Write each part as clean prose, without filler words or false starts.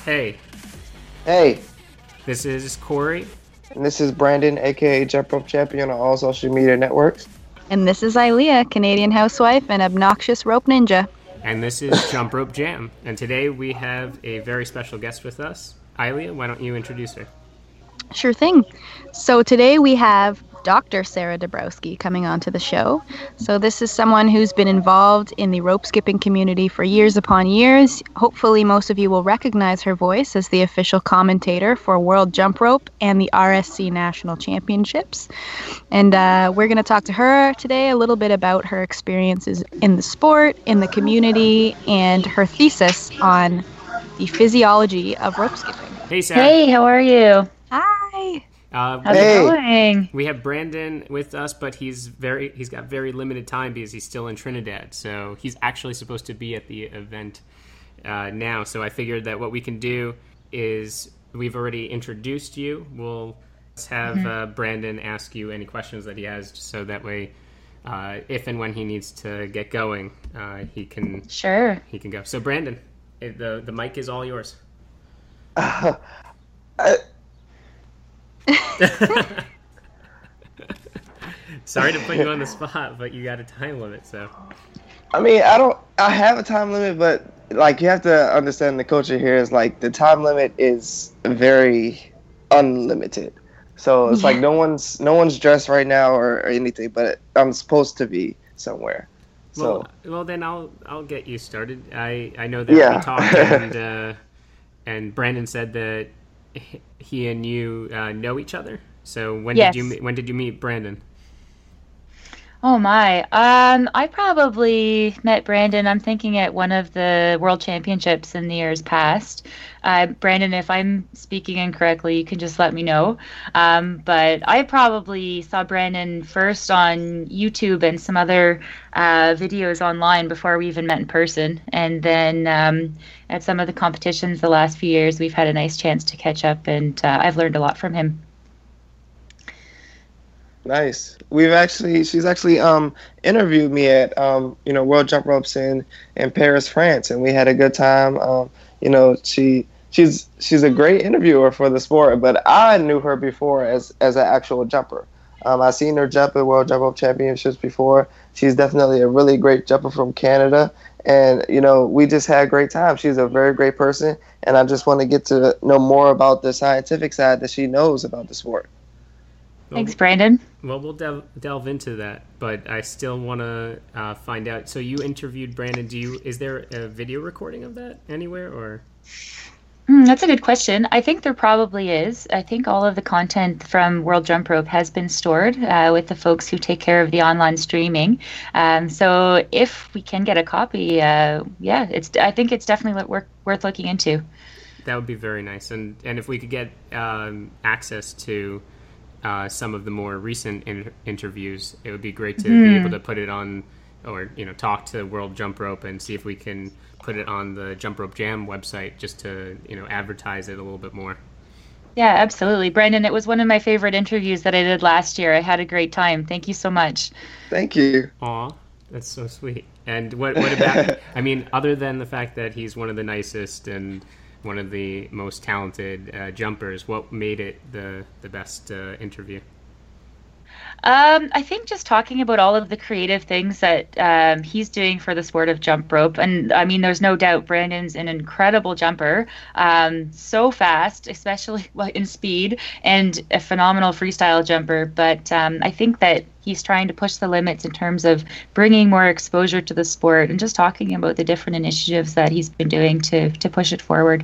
Hey, Hey, this is Corey, and this is Brandon, aka Jump Rope Champion on all social media networks. And this is Ilea, Canadian housewife and obnoxious rope ninja. and this is Jump Rope Jam. And today we have a very special guest with us. Ilea, why don't you introduce her? Sure thing. So today we have Dr. Sarah Dabrowski coming onto the show. So this is someone who's been involved in the rope skipping community for years upon years. Hopefully most of you will recognize her voice as the official commentator for World Jump Rope and the RSC National Championships. And we're going to talk to her today a little bit about her experiences in the sport, in the community, and her thesis on the physiology of rope skipping. Hey, Sarah. Hey, how are you? Hi! How's it going? We have Brandon with us, but he's got very limited time because he's still in Trinidad. So he's actually supposed to be at the event now. So I figured that what we can do is we've already introduced you. We'll have Brandon ask you any questions that he has, so that way, if and when he needs to get going, he can go. So Brandon, the mic is all yours. Sorry to put you on the spot, but you got a time limit, so. I mean, I have a time limit, but like you have to understand the culture here is like the time limit is very unlimited. So it's like no one's dressed right now or anything, but I'm supposed to be somewhere. So well then I'll get you started. I know that we talked and Brandon said that he and you know each other. So when did you meet Brandon? Oh my. I probably met Brandon, I'm thinking, at one of the World Championships in the years past. Brandon, if I'm speaking incorrectly, you can just let me know. But I probably saw Brandon first on YouTube and some other videos online before we even met in person. And then at some of the competitions the last few years, we've had a nice chance to catch up, and I've learned a lot from him. nice. She's actually interviewed me at World Jump Ropes in Paris, France, and we had a good time. She's a great interviewer for the sport, but I knew her before as an actual jumper. I seen her jump at World Jump Rope Championships before. She's definitely a really great jumper from Canada, and we just had a great time. She's a very great person, and I just want to get to know more about the scientific side that she knows about the sport. Thanks, Brandon. Well, we'll delve into that, but I still want to find out. So you interviewed Brandon. Is there a video recording of that anywhere, or? That's a good question. I think there probably is. I think all of the content from World Jump Rope has been stored with the folks who take care of the online streaming. So if we can get a copy, I think it's definitely worth looking into. That would be very nice, and if we could get access to some of the more recent interviews, it would be great to be able to put it on, or talk to World Jump Rope and see if we can put it on the Jump Rope Jam website, just to advertise it a little bit more. Yeah, absolutely, Brandon. It was one of my favorite interviews that I did last year. I had a great time. Thank you so much. Thank you. Aw, that's so sweet. And what about? I mean, other than the fact that he's one of the nicest and one of the most talented jumpers, what made it the best interview? I think just talking about all of the creative things that he's doing for the sport of jump rope. And I mean, there's no doubt Brandon's an incredible jumper, so fast, especially in speed, and a phenomenal freestyle jumper. But I think that he's trying to push the limits in terms of bringing more exposure to the sport and just talking about the different initiatives that he's been doing to push it forward.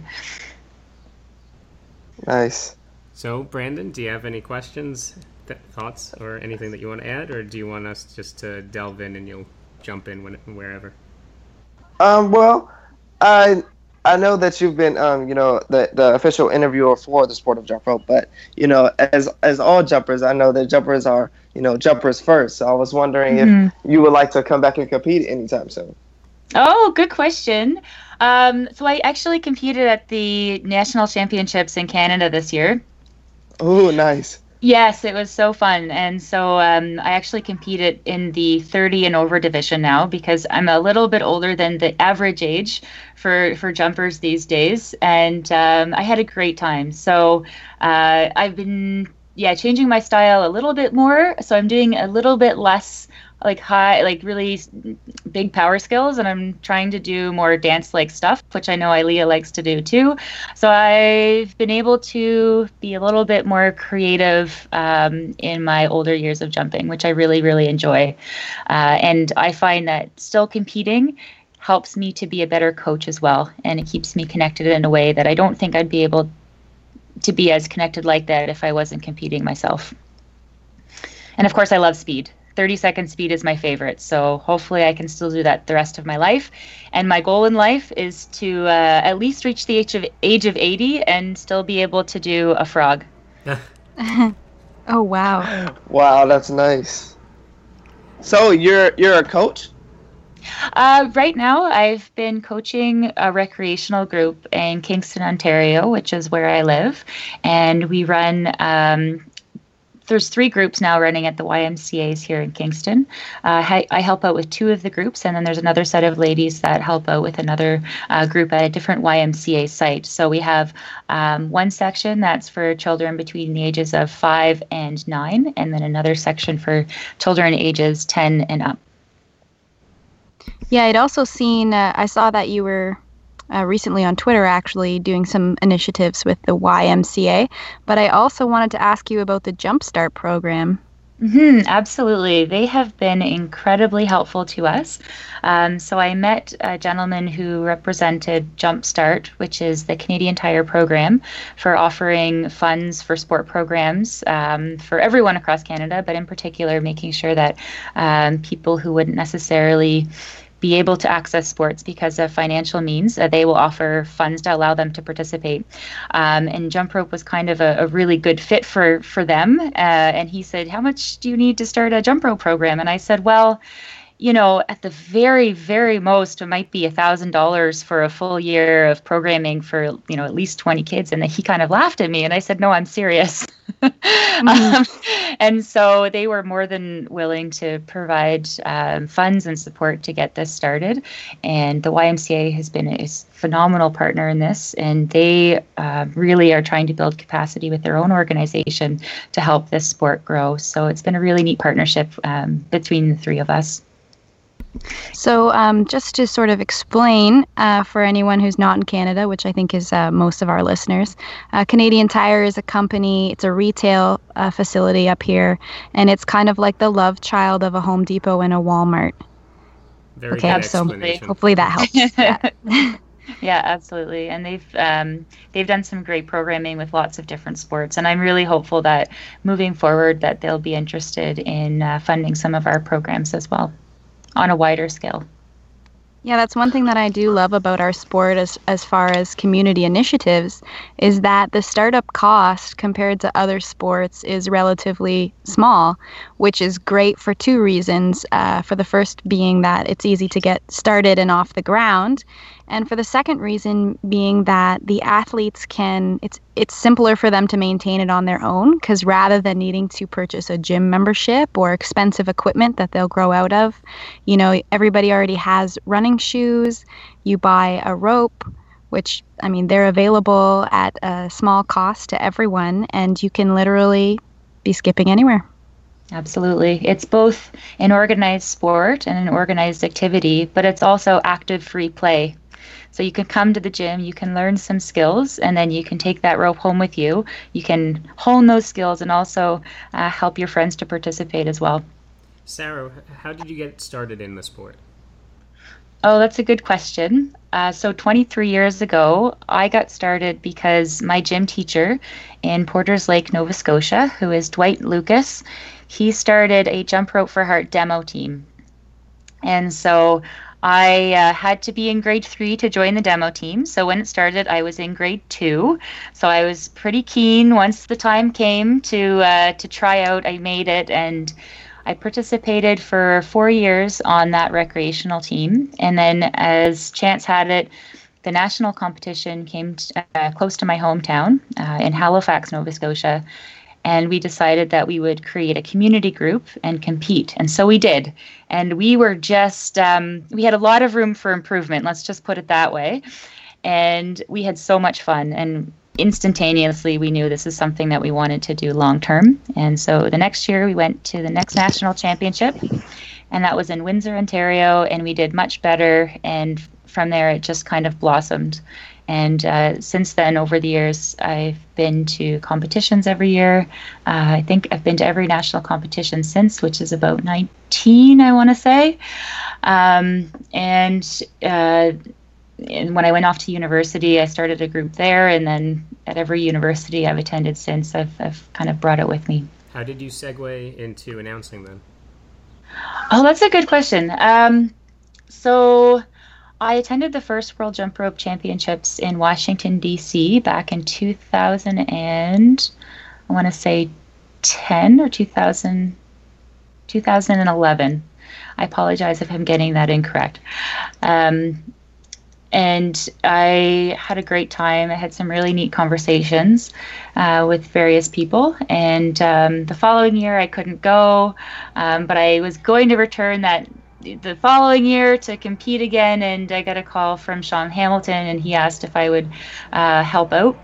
Nice. So, Brandon, do you have any questions, thoughts, or anything that you want to add, or do you want us just to delve in and you'll jump in wherever? Well, I know that you've been the official interviewer for the sport of jump rope, but as all jumpers, I know that jumpers are jumpers first. So I was wondering if you would like to come back and compete anytime soon. Oh, good question. So I actually competed at the National Championships in Canada this year. Oh, nice. Yes, it was so fun. And so I actually competed in the 30 and over division now because I'm a little bit older than the average age for jumpers these days. And I had a great time. So I've been, changing my style a little bit more. So I'm doing a little bit less like high, like really big power skills, and I'm trying to do more dance-like stuff, which I know Ilea likes to do too. So I've been able to be a little bit more creative in my older years of jumping, which I really, really enjoy. And I find that still competing helps me to be a better coach as well, and it keeps me connected in a way that I don't think I'd be able to be as connected like that if I wasn't competing myself. And of course, I love speed. 30-second speed is my favorite. So hopefully I can still do that the rest of my life. And my goal in life is to at least reach the age of 80 and still be able to do a frog. Oh, wow. Wow, that's nice. So you're a coach? Right now, I've been coaching a recreational group in Kingston, Ontario, which is where I live. And we run... there's 3 groups now running at the YMCA's here in Kingston. I help out with 2 of the groups, and then there's another set of ladies that help out with another group at a different YMCA site. So we have one section that's for children between the ages of 5 and 9, and then another section for children ages 10 and up. Yeah, I'd also seen, I saw that you were recently on Twitter actually doing some initiatives with the YMCA, but I also wanted to ask you about the Jumpstart program. Absolutely. They have been incredibly helpful to us. So I met a gentleman who represented Jumpstart, which is the Canadian Tire program, for offering funds for sport programs for everyone across Canada, but in particular making sure that people who wouldn't necessarily be able to access sports because of financial means, they will offer funds to allow them to participate. And jump rope was kind of a really good fit for them. And he said, "How much do you need to start a jump rope program?" And I said, "Well, you know, at the very, very most, it might be $1,000 for a full year of programming for, you know, at least 20 kids." And then he kind of laughed at me, and I said, "No, I'm serious." And so they were more than willing to provide funds and support to get this started. And the YMCA has been a phenomenal partner in this, and they really are trying to build capacity with their own organization to help this sport grow. So it's been a really neat partnership between the 3 of us. So just to sort of explain for anyone who's not in Canada, which I think is most of our listeners, Canadian Tire is a company, it's a retail facility up here, and it's kind of like the love child of a Home Depot and a Walmart. Very good explanation. So hopefully that helps. Yeah, absolutely. And they've done some great programming with lots of different sports, and I'm really hopeful that moving forward that they'll be interested in funding some of our programs as well on a wider scale. Yeah, that's one thing that I do love about our sport as far as community initiatives is that the startup cost compared to other sports is relatively small, which is great for 2 reasons. For the first being that it's easy to get started and off the ground. And for the second reason being that the athletes it's simpler for them to maintain it on their own, because rather than needing to purchase a gym membership or expensive equipment that they'll grow out of, you know, everybody already has running shoes. You buy a rope, which, I mean, they're available at a small cost to everyone, and you can literally be skipping anywhere. Absolutely. It's both an organized sport and an organized activity, but it's also active free play. So you can come to the gym, you can learn some skills, and then you can take that rope home with you. You can hone those skills and also help your friends to participate as well. Sarah, how did you get started in the sport? Oh, that's a good question. So 23 years ago, I got started because my gym teacher in Porters Lake, Nova Scotia, who is Dwight Lucas, he started a Jump Rope for Heart demo team. And so I had to be in grade 3 to join the demo team. So when it started, I was in grade 2. So I was pretty keen once the time came to try out. I made it, and I participated for 4 years on that recreational team. And then as chance had it, the national competition came close to my hometown in Halifax, Nova Scotia. and we decided that we would create a community group and compete. And so we did. And we were just, we had a lot of room for improvement, let's just put it that way. And we had so much fun. And instantaneously, we knew this is something that we wanted to do long term. And so the next year, we went to the next national championship, and that was in Windsor, Ontario, and we did much better. And from there, it just kind of blossomed. And since then, over the years, I've been to competitions every year. I think I've been to every national competition since, which is about 19, I want to say. And when I went off to university, I started a group there. And then at every university I've attended since, I've kind of brought it with me. How did you segue into announcing then? Oh, that's a good question. So I attended the first World Jump Rope Championships in Washington, D.C. back in 2000 and I want to say 10 or 2011. I apologize if I'm getting that incorrect. And I had a great time. I had some really neat conversations with various people. And the following year, I couldn't go, but I was going to return the following year to compete again. And I got a call from Sean Hamilton, and he asked if I would help out.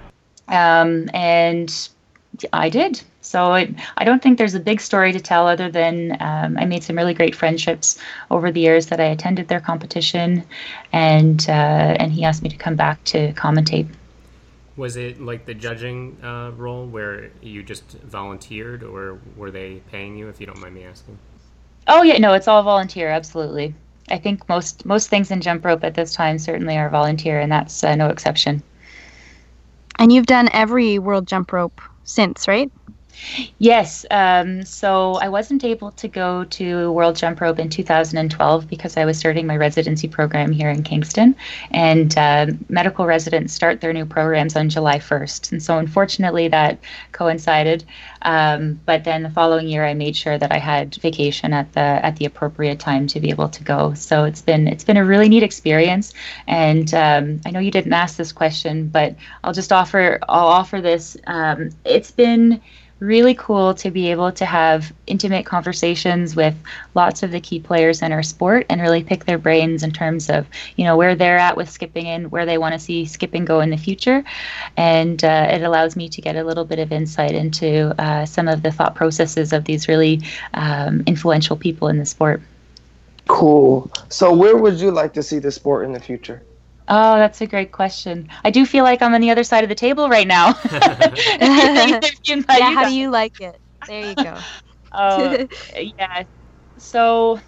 And I did. So I don't think there's a big story to tell other than I made some really great friendships over the years that I attended their competition, and he asked me to come back to commentate. Was it like the judging role where you just volunteered, or were they paying you, if you don't mind me asking? Oh, yeah, no, it's all volunteer, absolutely. I think most things in jump rope at this time certainly are volunteer, and that's no exception. And you've done every World Jump Rope since, right? Yes. So I wasn't able to go to World Jump Rope in 2012 because I was starting my residency program here in Kingston, and medical residents start their new programs on July 1st. And so unfortunately that coincided. But then the following year I made sure that I had vacation at the appropriate time to be able to go. So it's been a really neat experience. And I know you didn't ask this question, but I'll offer this. It's been really cool to be able to have intimate conversations with lots of the key players in our sport and really pick their brains in terms of, where they're at with skipping and where they want to see skipping go in the future. And it allows me to get a little bit of insight into some of the thought processes of these really influential people in the sport. Cool. So where would you like to see the sport in the future? Oh, that's a great question. I do feel like I'm on the other side of the table right now. Yeah, how do you like it? There you go. Yeah. So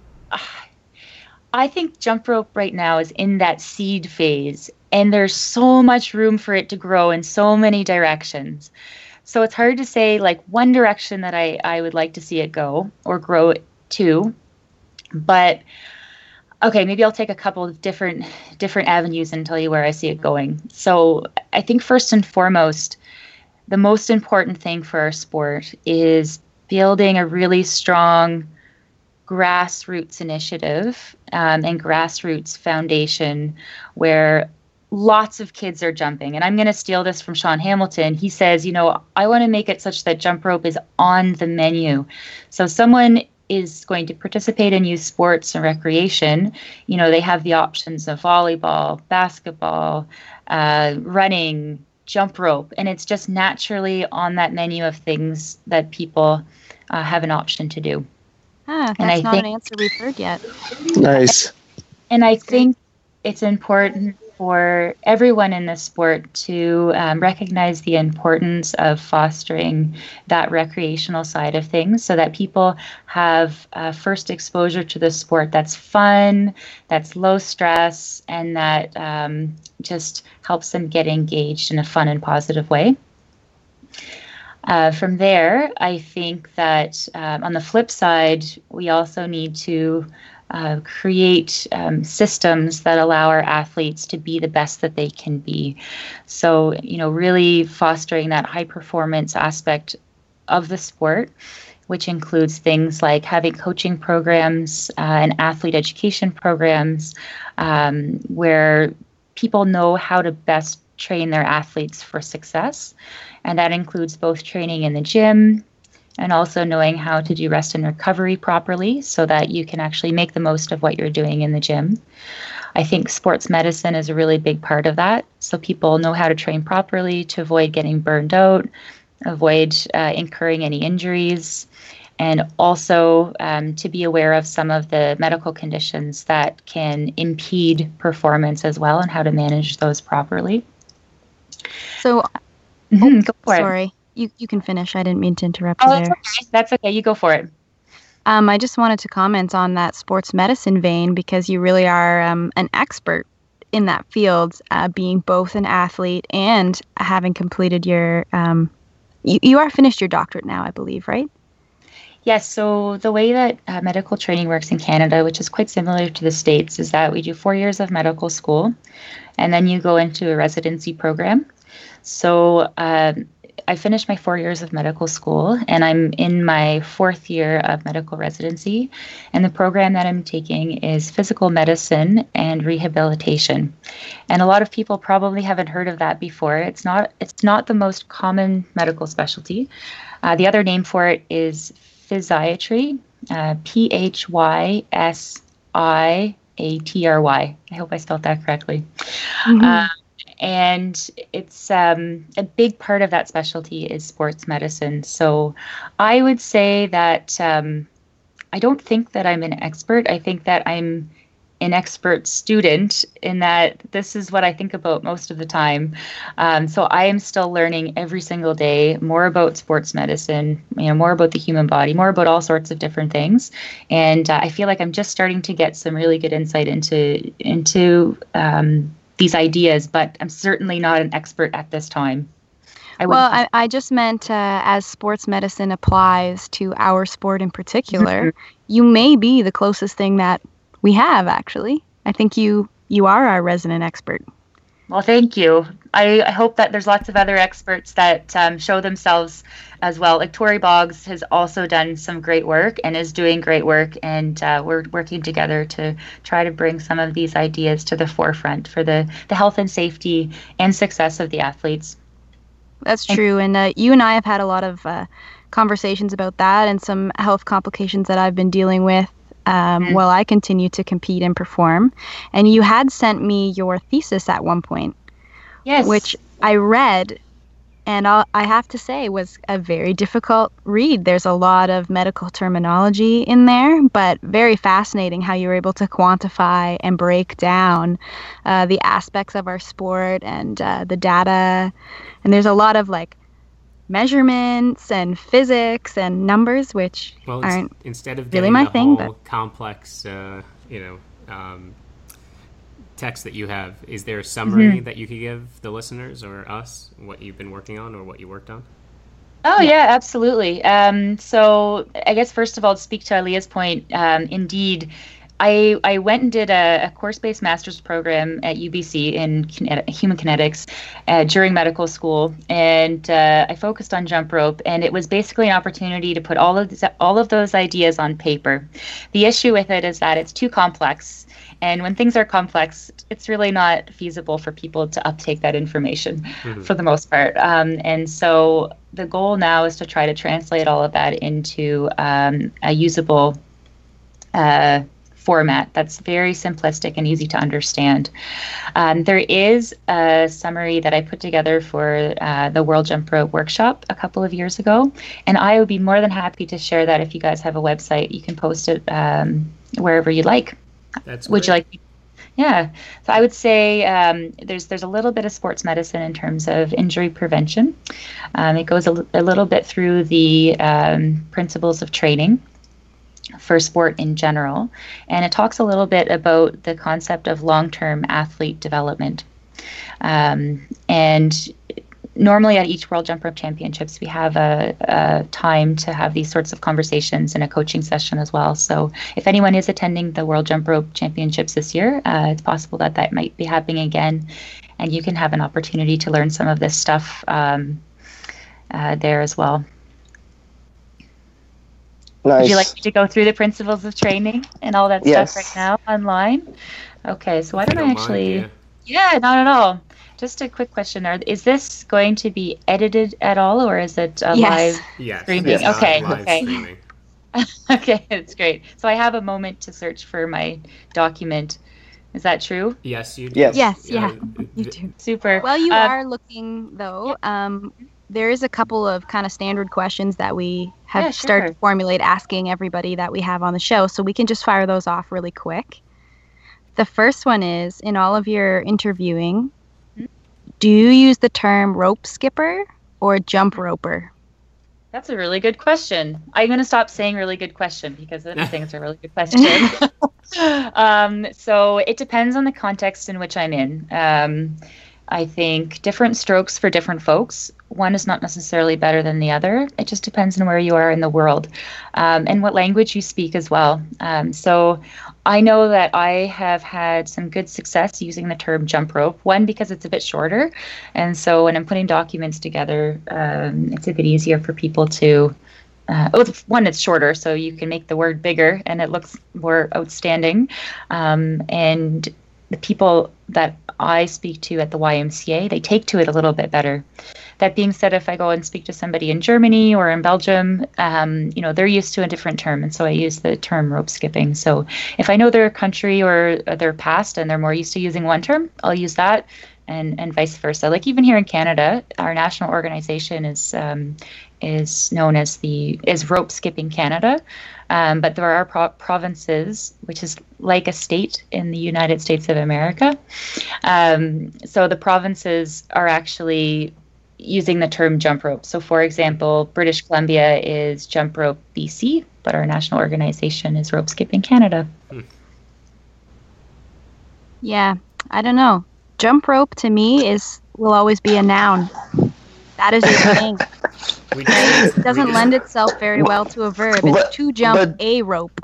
I think jump rope right now is in that seed phase, and there's so much room for it to grow in so many directions. So it's hard to say like one direction that I would like to see it go or grow to. But okay, maybe I'll take a couple of different avenues and tell you where I see it going. So I think first and foremost, the most important thing for our sport is building a really strong grassroots initiative and grassroots foundation where lots of kids are jumping. And I'm going to steal this from Sean Hamilton. He says, I want to make it such that jump rope is on the menu. So someone is going to participate in youth sports and recreation. They have the options of volleyball, basketball, running, jump rope, and it's just naturally on that menu of things that people have an option to do. That's not an answer we've heard yet. Nice. And I think it's important for everyone in the sport to recognize the importance of fostering that recreational side of things so that people have first exposure to the sport that's fun, that's low stress, and that just helps them get engaged in a fun and positive way. From there, I think that on the flip side, we also need to create systems that allow our athletes to be the best that they can be. So, really fostering that high performance aspect of the sport, which includes things like having coaching programs and athlete education programs where people know how to best train their athletes for success. And that includes both training in the gym and also knowing how to do rest and recovery properly so that you can actually make the most of what you're doing in the gym. I think sports medicine is a really big part of that. So people know how to train properly to avoid getting burned out, avoid incurring any injuries, and also to be aware of some of the medical conditions that can impede performance as well and how to manage those properly. So, Go for it. sorry, you can finish. I didn't mean to interrupt you there. That's okay. You go for it. I just wanted to comment on that sports medicine vein because you really are an expert in that field, being both an athlete and having completed your, you are finished your doctorate now, I believe, right? Yes, so the way that medical training works in Canada, which is quite similar to the States, is that we do 4 years of medical school, and then you go into a residency program. So I finished my 4 years of medical school, and I'm in my 4th year of medical residency, and the program that I'm taking is physical medicine and rehabilitation. And a lot of people probably haven't heard of that before. It's not the most common medical specialty. The other name for it is physiatry, Physiatry. I hope I spelled that correctly. Mm-hmm. And it's a big part of that specialty is sports medicine. So I would say that I don't think that I'm an expert. I think that I'm an expert student in that this is what I think about most of the time. So I am still learning every single day more about sports medicine, more about the human body, more about all sorts of different things. And I feel like I'm just starting to get some really good insight into these ideas, but I'm certainly not an expert at this time. I just meant as sports medicine applies to our sport in particular, you may be the closest thing that we have, actually. I think you are our resident expert. Well, thank you. I hope that there's lots of other experts that show themselves as well. Like Tori Boggs has also done some great work and is doing great work, and we're working together to try to bring some of these ideas to the forefront for the health and safety and success of the athletes. That's true, and you and I have had a lot of conversations about that and some health complications that I've been dealing with while I continue to compete and perform. And you had sent me your thesis at one point. Yes. Which I read, and I have to say was a very difficult read. There's a lot of medical terminology in there, but very fascinating how you were able to quantify and break down the aspects of our sport and the data. And there's a lot of measurements and physics and numbers, which aren't instead of really getting my the thing, whole but complex, text that you have, is there a summary that you could give the listeners or us what you've been working on or what you worked on? Oh, yeah, absolutely. So I guess first of all, to speak to Aaliyah's point, indeed, I went and did a course-based master's program at UBC in human kinetics during medical school, and I focused on jump rope, and it was basically an opportunity to put all of those ideas on paper. The issue with it is that it's too complex, and when things are complex, it's really not feasible for people to uptake that information for the most part. And so the goal now is to try to translate all of that into a usable format that's very simplistic and easy to understand. There is a summary that I put together for the World Jump Rope Workshop a couple of years ago, and I would be more than happy to share that. If you guys have a website, you can post it wherever you like. That's Would you like? Yeah. So I would say there's a little bit of sports medicine in terms of injury prevention. It goes a little bit through the principles of training for sport in general, and it talks a little bit about the concept of long-term athlete development. And normally at each World Jump Rope Championships, we have a time to have these sorts of conversations in a coaching session as well. So if anyone is attending the World Jump Rope Championships this year, it's possible that might be happening again, and you can have an opportunity to learn some of this stuff there as well. Nice. Would you like me to go through the principles of training and all that stuff right now online? Okay, so why don't I actually... Yeah, not at all. just a quick question. Is this going to be edited at all, or is it Yes. live Yes. streaming? it's not Okay, live okay. streaming. Okay, that's great. So I have a moment to search for my document. Is that true? Yes, you do. Yes. Yes, yeah, you do. Super. While you are looking, though, there is a couple of kind of standard questions that we have Yeah, started sure. to formulate asking everybody that we have on the show, so we can just fire those off really quick. The first one is, in all of your interviewing, do you use the term rope skipper or jump roper? That's a really good question. I'm going to stop saying really good question because I think it's a really good question. So it depends on the context in which I'm in. I think different strokes for different folks. One is not necessarily better than the other. It just depends on where you are in the world and what language you speak as well. So I know that I have had some good success using the term jump rope. One, because it's a bit shorter. And so when I'm putting documents together, it's a bit easier for people to one, it's shorter, so you can make the word bigger and it looks more outstanding. And the people that I speak to at the YMCA, they take to it a little bit better. That being said, if I go and speak to somebody in Germany or in Belgium, they're used to a different term. And so I use the term rope skipping. So if I know their country or their past and they're more used to using one term, I'll use that. And vice versa. Like even here in Canada, our national organization is known as Rope Skipping Canada, but there are provinces, which is like a state in the United States of America. So the provinces are actually using the term jump rope. So for example, British Columbia is Jump Rope BC, but our national organization is Rope Skipping Canada. Yeah, I don't know. Jump rope to me will always be a noun. That is your thing. It doesn't lend itself very well to a verb. It's to jump a rope.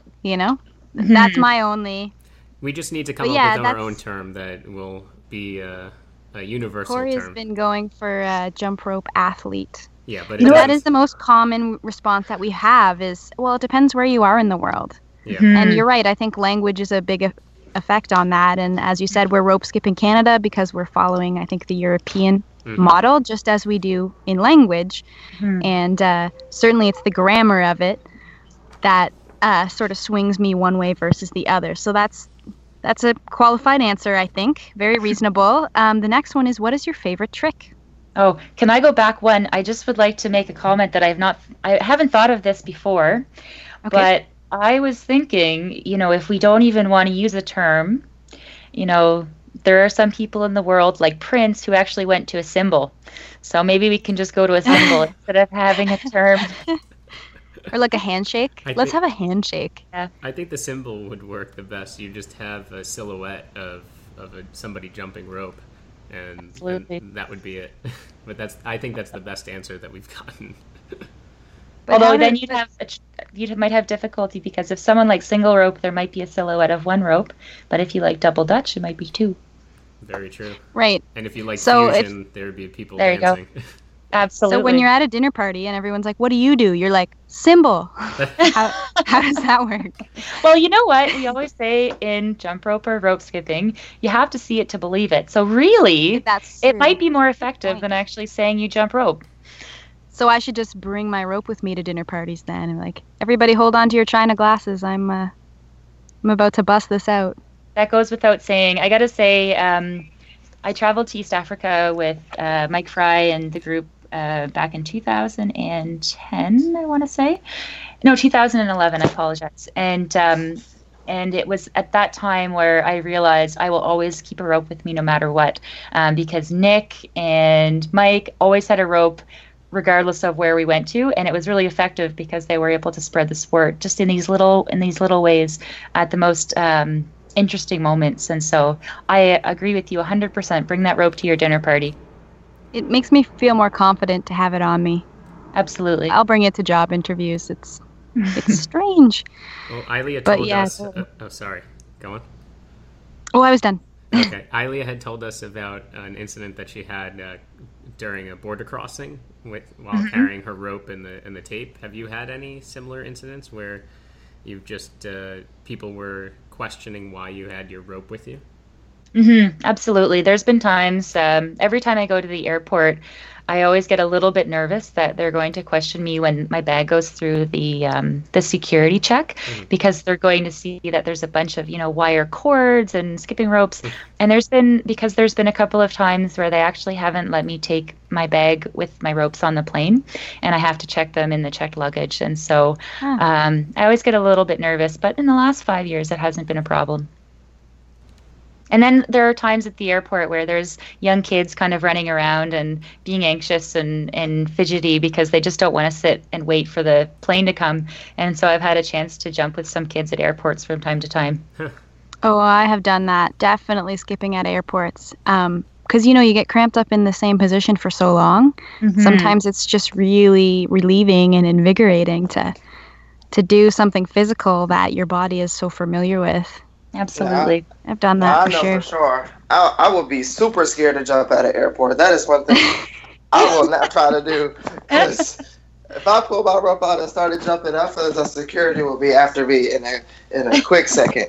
That's my only. We just need to come up with our own term that will be a universal Corey term. has been going for a jump rope athlete. Yeah, but that is the most common response that we have is, well, it depends where you are in the world. Yeah. And you're right. I think language is a big effect on that. And as you said, we're rope skipping Canada because we're following, I think, the European model, just as we do in language. And certainly it's the grammar of it that sort of swings me one way versus the other. So that's a qualified answer, I think. Very reasonable. The next one is, what is your favorite trick? Oh, can I go back one? I just would like to make a comment that I haven't thought of this before, but I was thinking, if we don't even want to use a term, there are some people in the world like Prince who actually went to a symbol. So maybe we can just go to a symbol instead of having a term. Or like a handshake. Let's have a handshake. Yeah. I think the symbol would work the best. You just have a silhouette of somebody jumping rope, and that would be it. But I think that's the best answer that we've gotten. Although then you might have difficulty because if someone likes single rope, there might be a silhouette of one rope. But if you like double Dutch, it might be two. Very true. Right. And if you like fusion, there would be people dancing. Go. Absolutely. So when you're at a dinner party and everyone's like, what do you do? You're like, symbol. How does that work? Well, you know what? We always say in jump rope or rope skipping, you have to see it to believe it. So really, it might be more effective than actually saying you jump rope. So I should just bring my rope with me to dinner parties then, and like, everybody hold on to your china glasses. I'm about to bust this out. That goes without saying. I got to say, I traveled to East Africa with Mike Fry and the group back in 2010, I want to say. No, 2011, I apologize. And it was at that time where I realized I will always keep a rope with me no matter what, because Nick and Mike always had a rope regardless of where we went to, and it was really effective because they were able to spread the sport just in these little ways at the most interesting moments. And so I agree with you 100%. Bring that rope to your dinner party. It makes me feel more confident to have it on me. Absolutely. I'll bring it to job interviews. It's strange. Well, Ilea told us... oh, sorry. Go on. Oh, I was done. Okay. Ilea had told us about an incident that she had during a border crossing while carrying her rope and the tape. Have you had any similar incidents where you've just people were questioning why you had your rope with you? Absolutely. There's been times, every time I go to the airport, I always get a little bit nervous that they're going to question me when my bag goes through the security check, because they're going to see that there's a bunch of, wire cords and skipping ropes. And there's been a couple of times where they actually haven't let me take my bag with my ropes on the plane, and I have to check them in the checked luggage. And so I always get a little bit nervous, but in the last 5 years, it hasn't been a problem. And then there are times at the airport where there's young kids kind of running around and being anxious and fidgety because they just don't want to sit and wait for the plane to come. And so I've had a chance to jump with some kids at airports from time to time. Oh, I have done that. Definitely skipping at airports. Because, you get cramped up in the same position for so long. Sometimes it's just really relieving and invigorating to do something physical that your body is so familiar with. Absolutely. Yeah, I've done that I know for sure. I would be super scared to jump at an airport. That is one thing I will not try to do. Because if I pull my rope out and started jumping, I feel as though security will be after me in a quick second.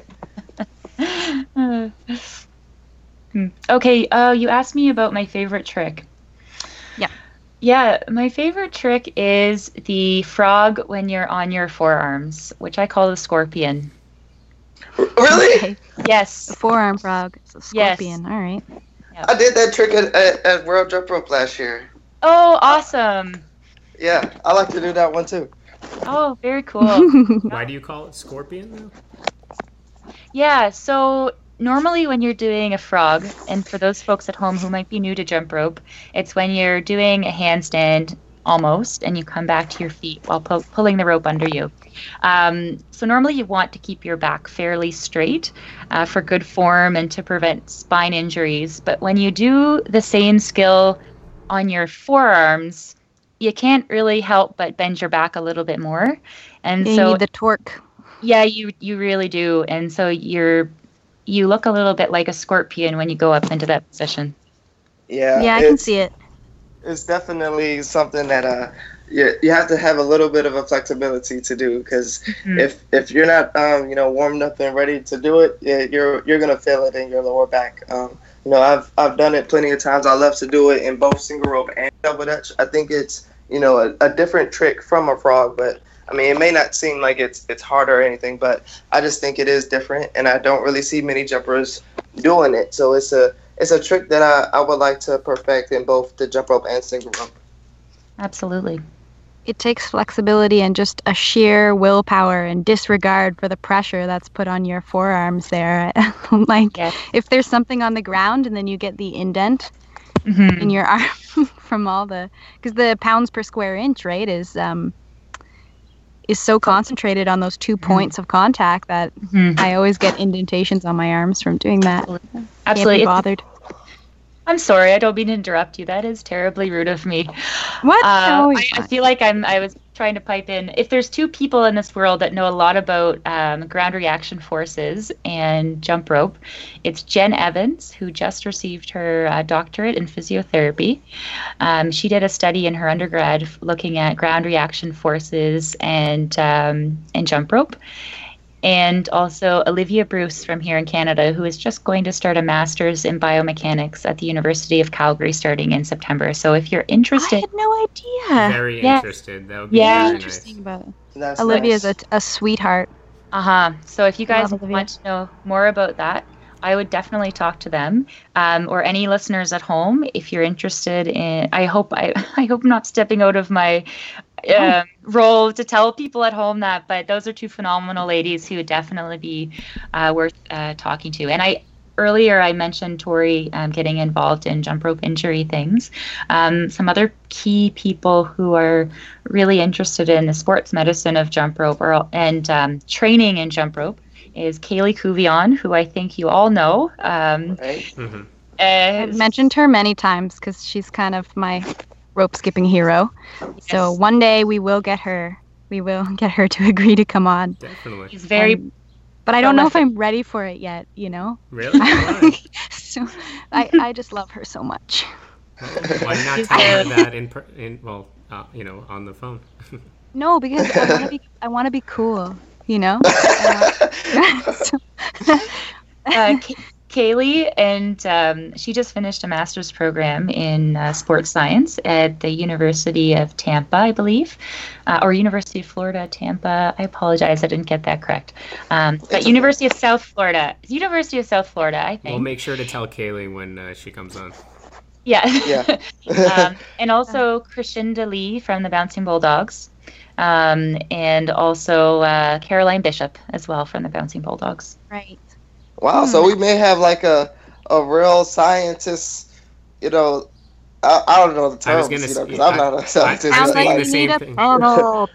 Okay, you asked me about my favorite trick. Yeah. Yeah, my favorite trick is the frog when you're on your forearms, which I call the scorpion. Really? Okay. Yes. The forearm frog. It's a scorpion. Yes. All right. Yep. I did that trick at World Jump Rope last year. Oh, awesome. Yeah, I like to do that one too. Oh, very cool. Why do you call it scorpion, though? Yeah, so normally when you're doing a frog, and for those folks at home who might be new to jump rope, it's when you're doing a handstand almost, and you come back to your feet while pulling the rope under you. So normally you want to keep your back fairly straight for good form and to prevent spine injuries. But when you do the same skill on your forearms, you can't really help but bend your back a little bit more. And You so need the torque. yeah, you really do. And so you look a little bit like a scorpion when you go up into that position. Yeah, Yeah, I can see it. It's definitely something that you have to have a little bit of a flexibility to do, because if you're not warmed up and ready to do it, you're gonna feel it in your lower back. I've done it plenty of times. I love to do it in both single rope and double dutch. I think it's a different trick from a frog, but I mean, it may not seem like it's hard or anything, but I just think it is different, and I don't really see many jumpers doing it. So it's a trick that I would like to perfect in both the jump rope and single rope. Absolutely. It takes flexibility and just a sheer willpower and disregard for the pressure that's put on your forearms there. If there's something on the ground and then you get the indent in your arm from because the pounds per square inch, right, is so concentrated on those 2 points of contact that I always get indentations on my arms from doing that. Absolutely. Can't be bothered. I'm sorry, I don't mean to interrupt you. That is terribly rude of me. What? No, I feel like I was trying to pipe in. If there's two people in this world that know a lot about ground reaction forces and jump rope, it's Jen Evans, who just received her doctorate in physiotherapy. She did a study in her undergrad looking at ground reaction forces and jump rope. And also Olivia Bruce from here in Canada, who is just going to start a master's in biomechanics at the University of Calgary starting in September. So if you're interested... I had no idea. Very interested. That would be Yeah. very Interesting nice. about it. That's Olivia's nice. a sweetheart. So if you guys Love Olivia. want to know more about that, I would definitely talk to them, or any listeners at home if you're interested in. I hope I'm not stepping out of my role to tell people at home that, but those are two phenomenal ladies who would definitely be worth talking to. And earlier I mentioned Tori getting involved in jump rope injury things. Some other key people who are really interested in the sports medicine of jump rope and training in jump rope is Kaylee Couvion, who I think you all know. Right? I've mentioned her many times because she's kind of my rope skipping hero. Yes. So one day we will get her to agree to come on. Definitely. He's very But I don't know if prolific. I'm ready for it yet, Really? Why? So I just love her so much. Why not tell her that on the phone? No, because I want to be cool, So- Kaylee, and she just finished a master's program in sports science at the University of Tampa, I believe, or University of Florida, Tampa. I apologize, I didn't get that correct. But University of South Florida. University of South Florida, I think. We'll make sure to tell Kaylee when she comes on. Yeah. And also Crescinda Lee from the Bouncing Bulldogs. And also Caroline Bishop as well from the Bouncing Bulldogs. Right. Wow, so we may have like a real scientist, I don't know the terms, because I'm not a scientist. I was thinking the same thing. Panel.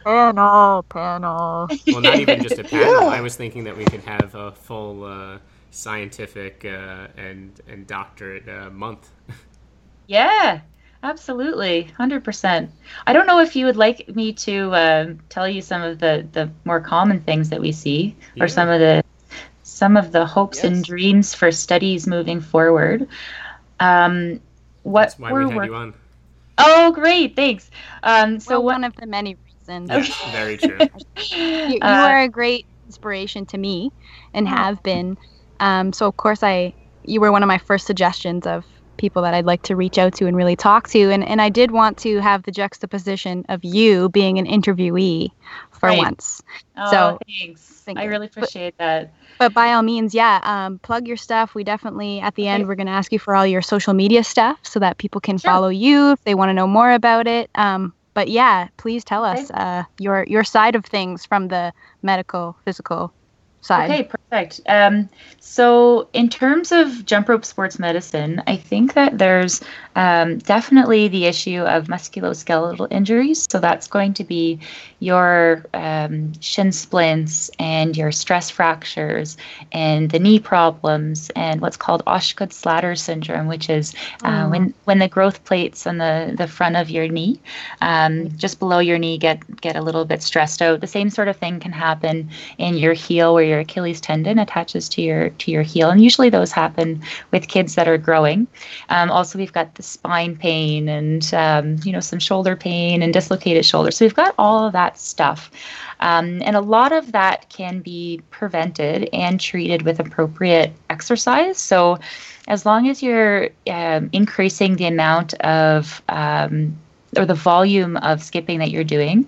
Well, not even just a panel. I was thinking that we could have a full scientific and doctorate month. Yeah, absolutely, 100%. I don't know if you would like me to tell you some of the more common things that we see, or some of the hopes and dreams for studies moving forward. That's why we had you on. Oh, great, thanks. So one of the many reasons. Yes, very true. You are a great inspiration to me, and have been. So of course you were one of my first suggestions of people that I'd like to reach out to and really talk to, and I did want to have the juxtaposition of you being an interviewee for once. Oh, so thanks. I really appreciate that. But by all means, plug your stuff. We definitely, at the end, we're going to ask you for all your social media stuff so that people can follow you if they want to know more about it. But yeah, please tell us your side of things from the medical, physical side. Okay, perfect. So in terms of jump rope sports medicine, I think that there's definitely the issue of musculoskeletal injuries. So that's going to be your shin splints and your stress fractures and the knee problems and what's called Osgood-Schlatter syndrome, which is when the growth plates on the front of your knee, just below your knee, get a little bit stressed out. The same sort of thing can happen in your heel, where your Achilles tendon attaches to your heel, and usually those happen with kids that are growing. Also, we've got the spine pain and some shoulder pain and dislocated shoulder. So we've got all of that stuff, and a lot of that can be prevented and treated with appropriate exercise. So as long as you're increasing the amount of or the volume of skipping that you're doing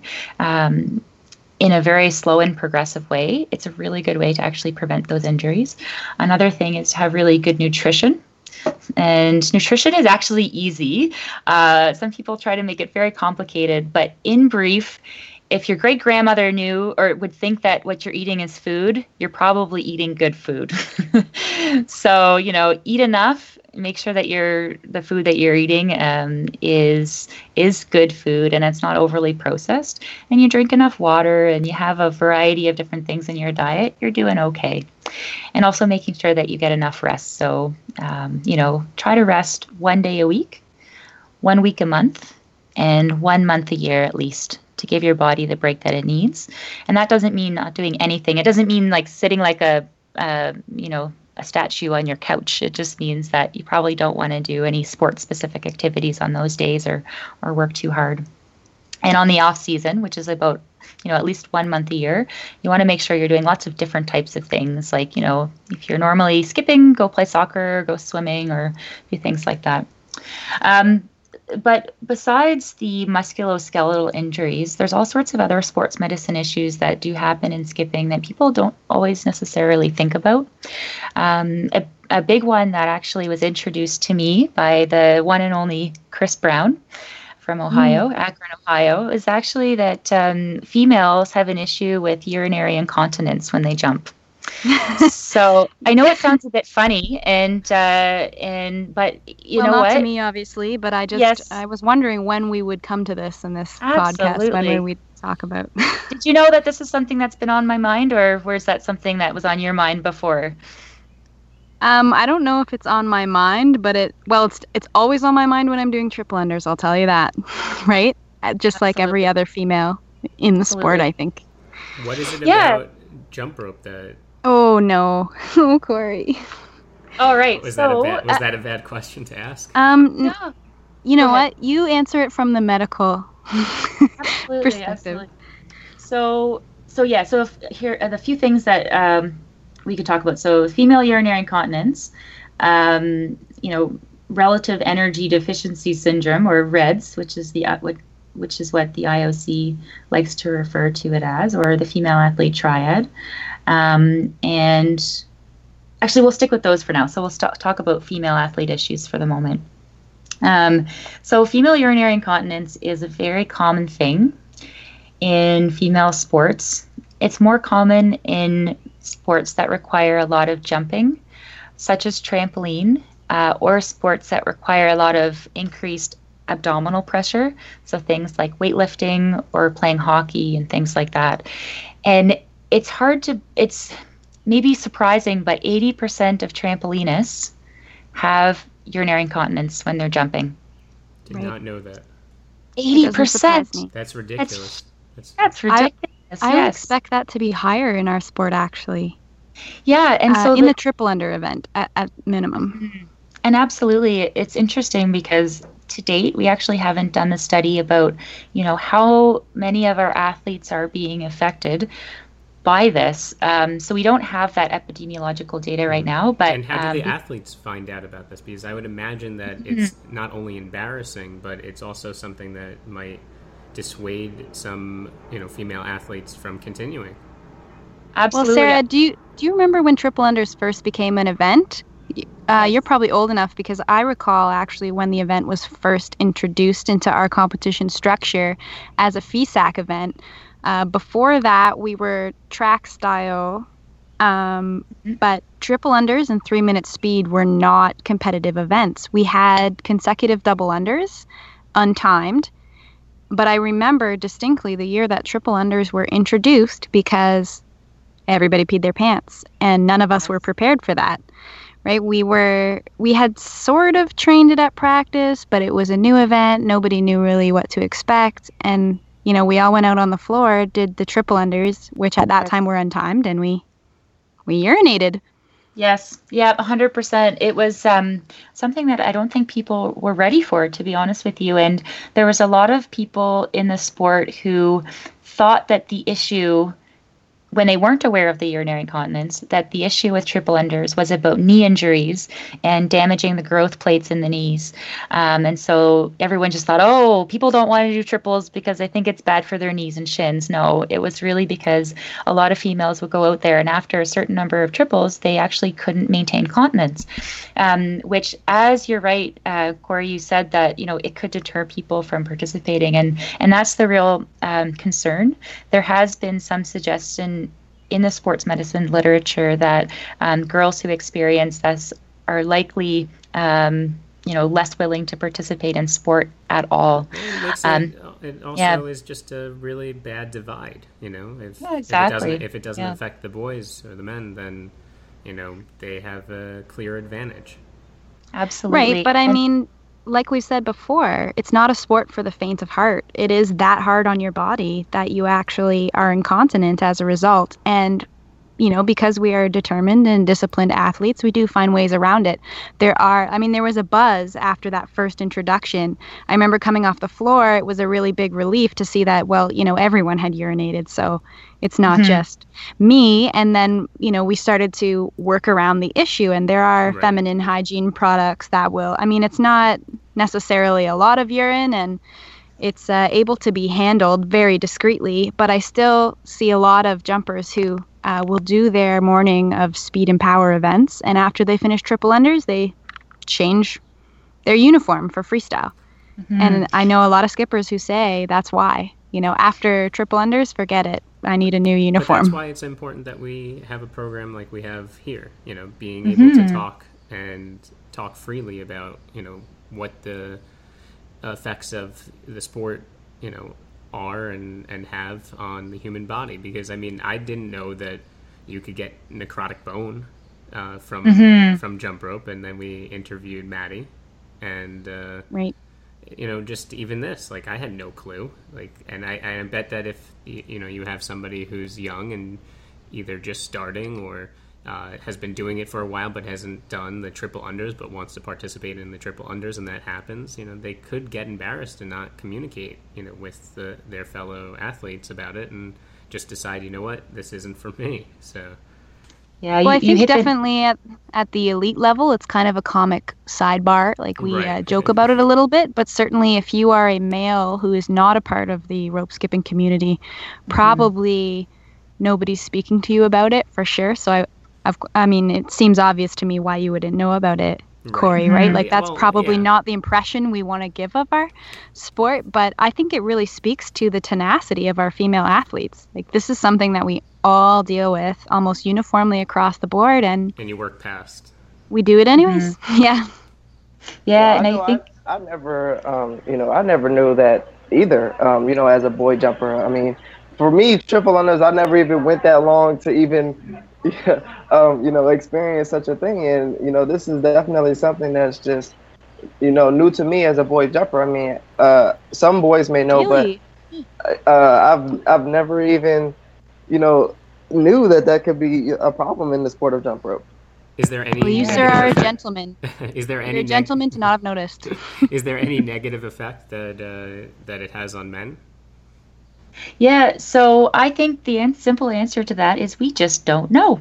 in a very slow and progressive way, it's a really good way to actually prevent those injuries. Another thing is to have really good nutrition. And nutrition is actually easy. Some people try to make it very complicated, but in brief, if your great grandmother knew or would think that what you're eating is food, you're probably eating good food. So, eat enough. Make sure that the food that you're eating is good food and it's not overly processed. And you drink enough water and you have a variety of different things in your diet, you're doing okay. And also making sure that you get enough rest. So, try to rest 1 day a week, 1 week a month, and 1 month a year at least, to give your body the break that it needs. And that doesn't mean not doing anything. It doesn't mean like sitting like a statue on your couch. It just means that you probably don't want to do any sport-specific activities on those days or work too hard. And on the off season, which is about at least 1 month a year, you want to make sure you're doing lots of different types of things. Like, if you're normally skipping, go play soccer, go swimming, or do things like that. But besides the musculoskeletal injuries, there's all sorts of other sports medicine issues that do happen in skipping that people don't always necessarily think about. A big one that actually was introduced to me by the one and only Chris Brown from Ohio, Akron, Ohio, is actually that females have an issue with urinary incontinence when they jump. So I know it sounds a bit funny, but you know not what? To me, obviously, but I was wondering when we would come to this in this podcast, when we'd talk about. Did you know that this is something that's been on my mind, or was that something that was on your mind before? I don't know if it's on my mind, but it's always on my mind when I'm doing triple unders. I'll tell you that, right? Just like every other female in the sport, I think. What is it about jump rope that? Oh no, oh Corey. All right. Was that a bad question to ask? No. You know what? You answer it from the medical perspective. Absolutely. So here are the few things that we could talk about. So female urinary incontinence. you know, relative energy deficiency syndrome, or REDS, which is what the IOC likes to refer to it as, or the female athlete triad. And actually, we'll stick with those for now. So we'll talk about female athlete issues for the moment. So female urinary incontinence is a very common thing in female sports. It's more common in sports that require a lot of jumping, such as trampoline, or sports that require a lot of increased abdominal pressure, so things like weightlifting or playing hockey and things like that. And it's maybe surprising, but 80% of trampolinists have urinary incontinence when they're jumping. Did not know that. 80%. That's ridiculous. That's ridiculous. I would expect that to be higher in our sport, actually. Yeah, and so in the triple under event at minimum. And absolutely, it's interesting because to date we actually haven't done the study about, you know, how many of our athletes are being affected by this. So we don't have that epidemiological data right now. But and how do the athletes find out about this? Because I would imagine that it's not only embarrassing, but it's also something that might dissuade some, you know, female athletes from continuing. Absolutely. Well, Sarah, do you remember when triple unders first became an event? You're probably old enough, because I recall actually when the event was first introduced into our competition structure as a FESAC event. Before that, we were track style, but triple unders and 3-minute speed were not competitive events. We had consecutive double unders, untimed, but I remember distinctly the year that triple unders were introduced, because everybody peed their pants and none of us were prepared for that. Right? We had sort of trained it at practice, but it was a new event. Nobody knew really what to expect. And, you know, we all went out on the floor, did the triple unders, which at that time were untimed, and we urinated. Yes. Yeah, 100%. It was something that I don't think people were ready for, to be honest with you. And there was a lot of people in the sport who thought that the issue, when they weren't aware of the urinary incontinence, that the issue with triple unders was about knee injuries and damaging the growth plates in the knees. And so everyone just thought, oh, people don't want to do triples because they think it's bad for their knees and shins. No, it was really because a lot of females would go out there, and after a certain number of triples, they actually couldn't maintain continence, which, as you're right, Corey, you said that, you know, it could deter people from participating. And that's the real concern. There has been some suggestion in the sports medicine literature that girls who experience this are likely, you know, less willing to participate in sport at all. It also is just a really bad divide, you know. If it doesn't affect the boys or the men, then, you know, they have a clear advantage. Absolutely. Right, but I mean, like we said before, it's not a sport for the faint of heart. It is that hard on your body that you actually are incontinent as a result. And, you know, because we are determined and disciplined athletes, we do find ways around it. There was a buzz after that first introduction. I remember coming off the floor, it was a really big relief to see that, well, you know, everyone had urinated. So it's not just me. And then, you know, we started to work around the issue, and there are feminine hygiene products that will, I mean, it's not necessarily a lot of urine, and it's able to be handled very discreetly, but I still see a lot of jumpers who will do their morning of speed and power events, and after they finish triple unders, they change their uniform for freestyle. And I know a lot of skippers who say that's why, you know, after triple unders, forget it. I need a new uniform. But that's why it's important that we have a program like we have here, you know, being able to talk freely about, you know, what the effects of the sport, you know, are and have on the human body. Because, I mean, I didn't know that you could get necrotic bone from jump rope, and then we interviewed Maddie, and you know, just even this, like, I had no clue. Like, and I bet that if, you know, you have somebody who's young and either just starting or has been doing it for a while but hasn't done the triple unders but wants to participate in the triple unders, and that happens, you know, they could get embarrassed and not communicate, you know, with their fellow athletes about it, and just decide, you know what, this isn't for me. So Yeah, Well, I you think hit the definitely at the elite level, it's kind of a comic sidebar. Like we Right. joke about it a little bit, but certainly if you are a male who is not a part of the rope skipping community, probably nobody's speaking to you about it for sure. So I mean, it seems obvious to me why you wouldn't know about it, Right. Corey, right? Like Yeah, that's well, probably yeah. not the impression we want to give of our sport, but I think it really speaks to the tenacity of our female athletes. Like this is something that we all deal with almost uniformly across the board, and And you work past. we do it anyways. Yeah. Yeah, Well, I and I know think I never, I never knew that either. As a boy jumper, I mean, for me, triple unders, I never even went that long to even, experience such a thing. And this is definitely something that's just, new to me as a boy jumper. I mean, some boys may know, Really? but I've never even, knew that could be a problem in the sport of jump rope. Is there any Well, you, sir, negative are a effect? gentleman. Is there You're any a gentleman to not have noticed. is there any negative effect that it has on men? Yeah, so I think the simple answer to that is we just don't know.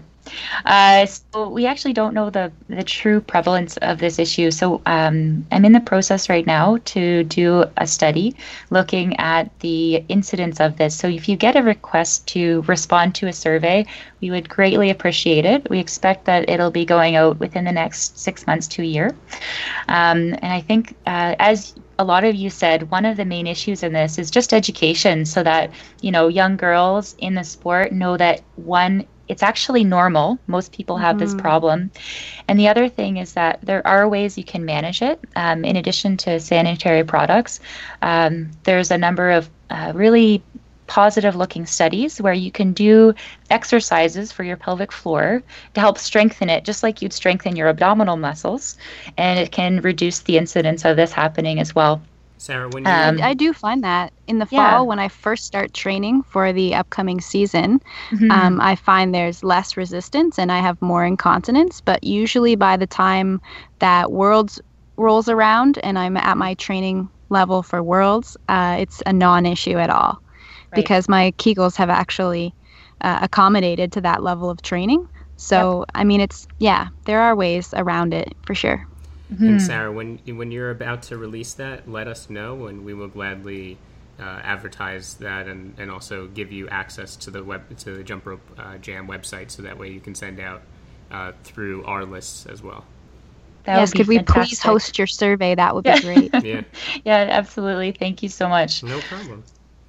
So we actually don't know the true prevalence of this issue. So I'm in the process right now to do a study looking at the incidence of this. So if you get a request to respond to a survey, we would greatly appreciate it. We expect that it'll be going out within the next 6 months to a year. And I think, as a lot of you said, one of the main issues in this is just education, so that young girls in the sport know that, one, it's actually normal. Most people have this problem. And the other thing is that there are ways you can manage it. In addition to sanitary products, there's a number of really positive looking studies where you can do exercises for your pelvic floor to help strengthen it, just like you'd strengthen your abdominal muscles. And it can reduce the incidence of this happening as well. Sarah, when you I do find that in the Yeah. fall when I first start training for the upcoming season, I find there's less resistance and I have more incontinence. But usually by the time that Worlds rolls around and I'm at my training level for Worlds, it's a non-issue at all. Right. Because my Kegels have actually accommodated to that level of training. So, I mean, there are ways around it for sure. And Sarah, when you're about to release that, let us know, and we will gladly advertise that, and also give you access to the Jump Rope Jam website, so that way you can send out through our lists as well. That Yes, would be could we please fantastic. host your survey? That would be great. Yeah, Yeah, absolutely. Thank you so much. no problem.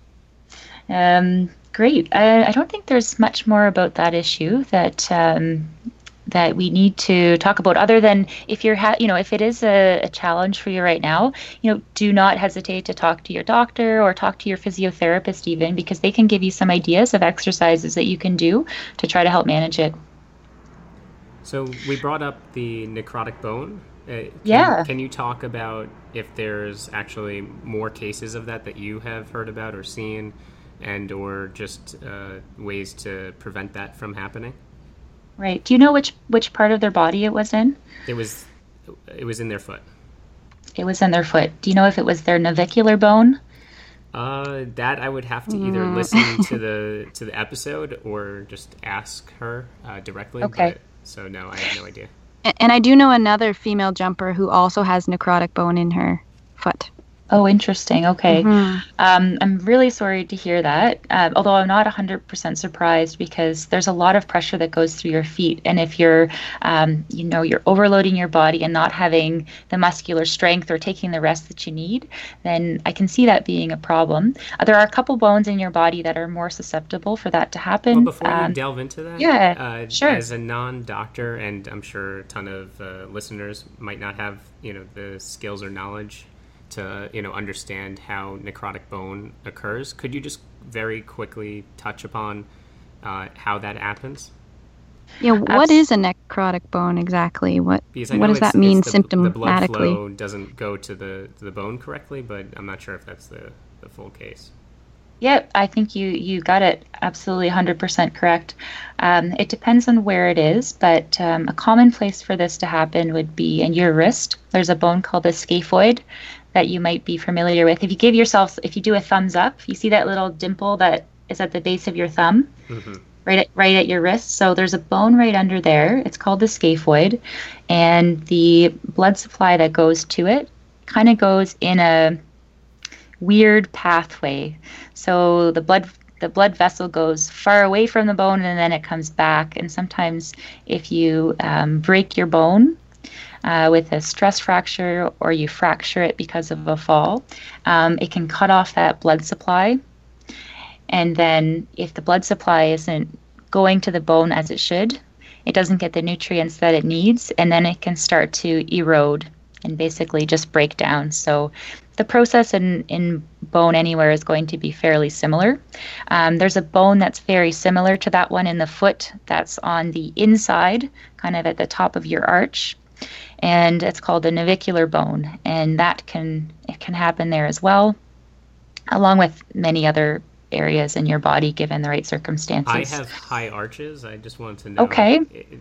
Great. I don't think there's much more about that issue that that we need to talk about, other than if you're if it is a challenge for you right now, do not hesitate to talk to your doctor or talk to your physiotherapist even, because they can give you some ideas of exercises that you can do to try to help manage it. So we brought up the necrotic bone. Yeah. Can you talk about if there's actually more cases of that you have heard about or seen, and or just ways to prevent that from happening? Right. Do you know which part of their body it was in? It was in their foot. It was in their foot. Do you know if it was their navicular bone? That I would have to either listen to the episode or just ask her directly. Okay. So no, I have no idea. And I do know another female jumper who also has necrotic bone in her foot. Oh, interesting. Okay. I'm really sorry to hear that, although I'm not 100% surprised, because there's a lot of pressure that goes through your feet. And if you're, you're overloading your body and not having the muscular strength or taking the rest that you need, then I can see that being a problem. There are a couple bones in your body that are more susceptible for that to happen. Well, before we delve into that, yeah, sure. As a non-doctor, and I'm sure a ton of listeners might not have, the skills or knowledge to understand how necrotic bone occurs, could you just very quickly touch upon how that happens? Yeah, what is a necrotic bone exactly? What Because I what know does that it's mean the blood symptomatically? flow doesn't go to the bone correctly, but I'm not sure if that's the full case. Yep, I think you got it absolutely 100% correct. It depends on where it is, but a common place for this to happen would be in your wrist. There's a bone called the scaphoid that you might be familiar with. If you do a thumbs up, you see that little dimple that is at the base of your thumb? right at your wrist. So there's a bone right under there. It's called the scaphoid, and the blood supply that goes to it kind of goes in a weird pathway. So the blood vessel goes far away from the bone, and then it comes back. And sometimes if you break your bone with a stress fracture, or you fracture it because of a fall, it can cut off that blood supply. And then if the blood supply isn't going to the bone as it should, it doesn't get the nutrients that it needs, and then it can start to erode and basically just break down. So the process in bone anywhere is going to be fairly similar. There's a bone that's very similar to that one in the foot that's on the inside, kind of at the top of your arch, and it's called the navicular bone, and it can happen there as well, along with many other areas in your body given the right circumstances. I have high arches. I just want to know. Okay.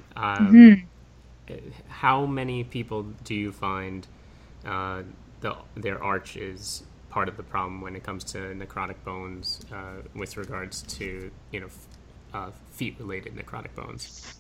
How many people do you find their arch is part of the problem when it comes to necrotic bones, with regards to feet-related necrotic bones?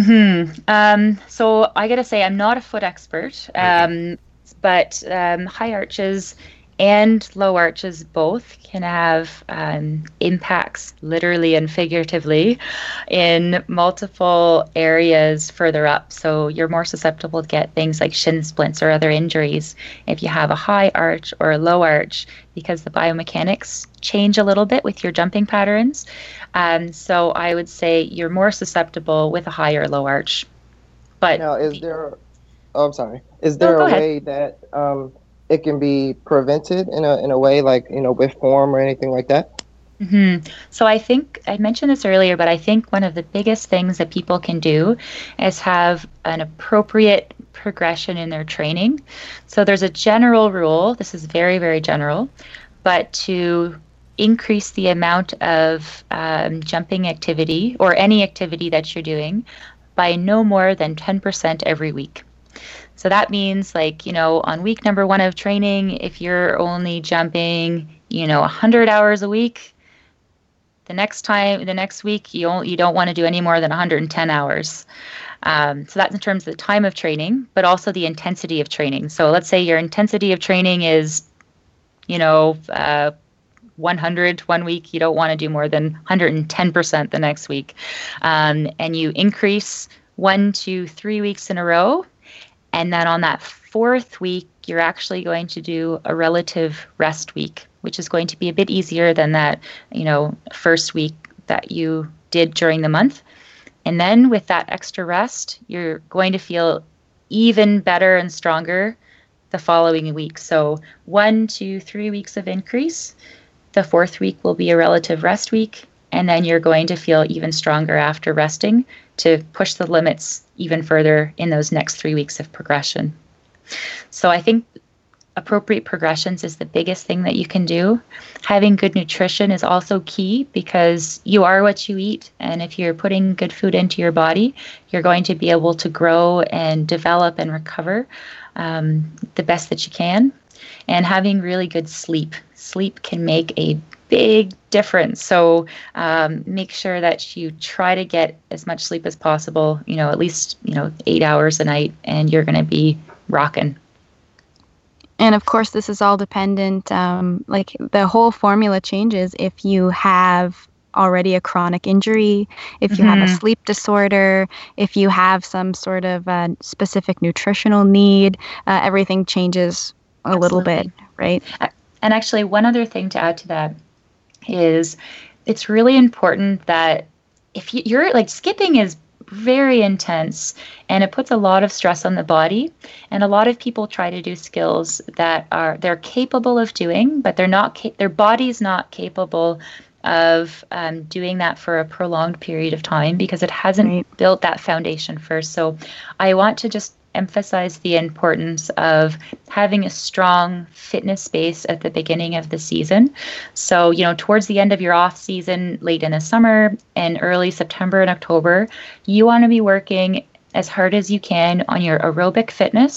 So I gotta say, I'm not a foot expert, but high arches and low arches both can have impacts, literally and figuratively, in multiple areas further up. So you're more susceptible to get things like shin splints or other injuries if you have a high arch or a low arch, because the biomechanics change a little bit with your jumping patterns. So I would say you're more susceptible with a high or low arch. But now, is there a way that it can be prevented in a way, like, with form or anything like that? So I think I mentioned this earlier, but I think one of the biggest things that people can do is have an appropriate progression in their training. So there's a general rule, this is very, very general, but to increase the amount of jumping activity or any activity that you're doing by no more than 10% every week. So that means, like, on week number 1 of training, if you're only jumping, 100 hours a week, the next week, you don't want to do any more than 110 hours. So that's in terms of the time of training, but also the intensity of training. So let's say your intensity of training is, 100 one week, you don't want to do more than 110% the next week. And you increase 1 to 3 weeks in a row. And then on that 4th week, you're actually going to do a relative rest week, which is going to be a bit easier than that, first week that you did during the month. And then with that extra rest, you're going to feel even better and stronger the following week. So 1 to 3 weeks of increase. The 4th week will be a relative rest week. And then you're going to feel even stronger after resting to push the limits even further in those next 3 weeks of progression. So I think appropriate progressions is the biggest thing that you can do. Having good nutrition is also key, because you are what you eat. And if you're putting good food into your body, you're going to be able to grow and develop and recover the best that you can. And having really good sleep. Sleep can make a big difference. So make sure that you try to get as much sleep as possible, at least, 8 hours a night, and you're going to be rocking. And of course, this is all dependent, like the whole formula changes if you have already a chronic injury, if you have a sleep disorder, if you have some sort of specific nutritional need, everything changes a little bit, right? And actually, one other thing to add to that is it's really important that if you're like, skipping is very intense and it puts a lot of stress on the body, and a lot of people try to do skills that they're capable of doing, but their body's not capable of doing that for a prolonged period of time, because it hasn't built that foundation first. So I want to just emphasize the importance of having a strong fitness base at the beginning of the season. So, towards the end of your off season, late in the summer and early September and October, you want to be working as hard as you can on your aerobic fitness,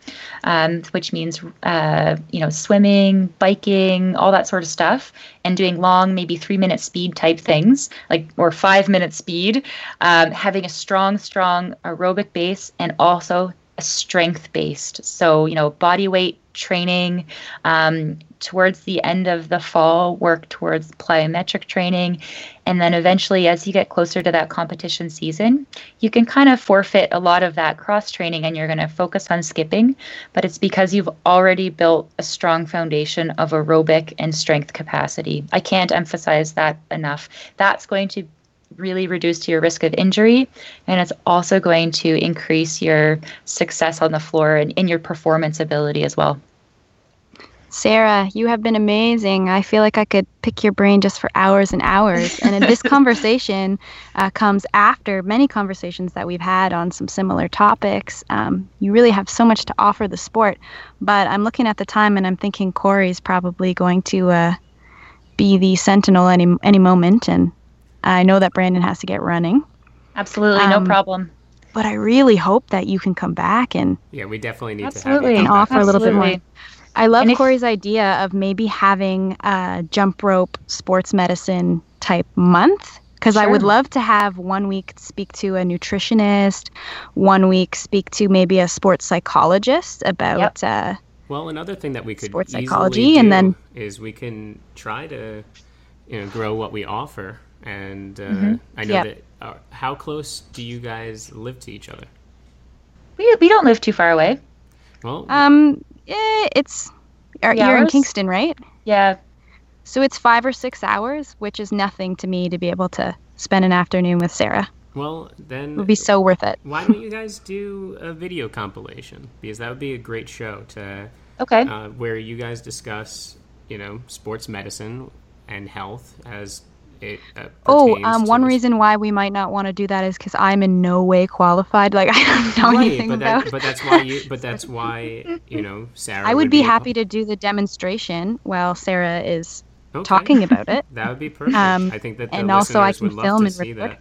which means, swimming, biking, all that sort of stuff, and doing long, maybe 3-minute speed type things, or 5-minute speed, having a strong aerobic base and also a strength based. So, body weight training, towards the end of the fall, work towards plyometric training. And then eventually, as you get closer to that competition season, you can kind of forfeit a lot of that cross training and you're going to focus on skipping. But it's because you've already built a strong foundation of aerobic and strength capacity. I can't emphasize that enough. That's going to really reduce your risk of injury, and it's also going to increase your success on the floor and in your performance ability as well. Sarah, you have been amazing. I feel like I could pick your brain just for hours and hours. And this conversation comes after many conversations that we've had on some similar topics. You really have so much to offer the sport. But I'm looking at the time and I'm thinking Corey's probably going to be the sentinel any moment. And I know that Brandon has to get running. Absolutely, no problem. But I really hope that you can come back and we definitely need to have you come and offer back. a little bit more. I love And Corey's idea of maybe having a jump rope sports medicine type month, because I would love to have 1 week speak to a nutritionist, 1 week speak to maybe a sports psychologist about Well, another thing that we could sports easily psychology, do and then is we can try to grow what we offer. And I know that how close do you guys live to each other? We don't live too far away. Well, you're in Kingston, right? Yeah. So it's 5 or 6 hours, which is nothing to me to be able to spend an afternoon with Sarah. Well, then It would be so worth it. why don't you guys do a video compilation? Because that would be a great show to where you guys discuss, sports medicine and health as it pertains to one this. reason why we might not want to do that is because I'm in no way qualified. Like, I don't know anything about. But that's why Sarah. I would be happy to do the demonstration while Sarah is talking about it. That would be perfect. I think that the and also I listeners can would film love to and see record. that.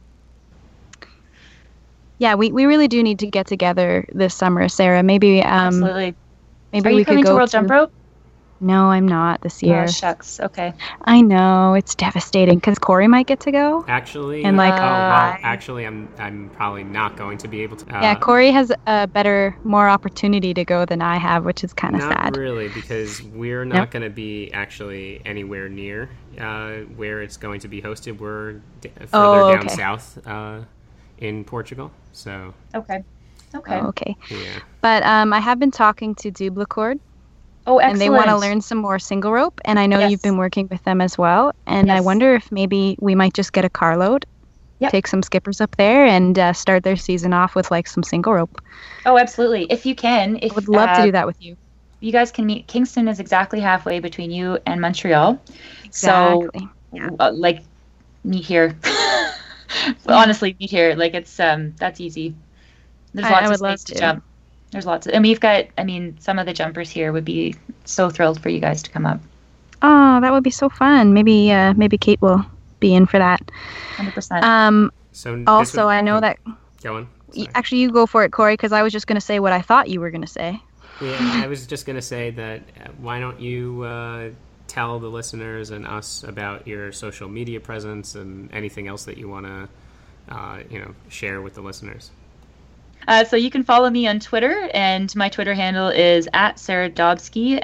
Yeah, we really do need to get together this summer, Sarah. Maybe Absolutely. maybe Are we you coming could go to World Jump Rope? No, I'm not this year. Oh, shucks. Okay. I know, it's devastating because Corey might get to go. Actually, And actually, I'm probably not going to be able to. Yeah, Corey has a more opportunity to go than I have, which is kind of sad. Not really, because we're not going to be actually anywhere near where it's going to be hosted. We're further down south in Portugal. So. Okay. Oh, okay. Yeah. But I have been talking to Dublacord. Oh, excellent. And they want to learn some more single rope, and I know you've been working with them as well. And I wonder if maybe we might just get a carload, take some skippers up there, and start their season off with some single rope. Oh, absolutely. If you can. I would love to do that with you. You guys can meet. Kingston is exactly halfway between you and Montreal. Exactly. So, meet here. Honestly, meet here. It's that's easy. There's lots of space to jump. There's lots of, and we've got, some of the jumpers here would be so thrilled for you guys to come up. Oh, that would be so fun. Maybe Kate will be in for that. 100%. So also, I know that. Go on. Sorry. Actually, you go for it, Corey, because I was just going to say what I thought you were going to say. Yeah, I was just going to say that why don't you tell the listeners and us about your social media presence and anything else that you want to, share with the listeners. So you can follow me on Twitter, and my Twitter handle is @SarahDobski,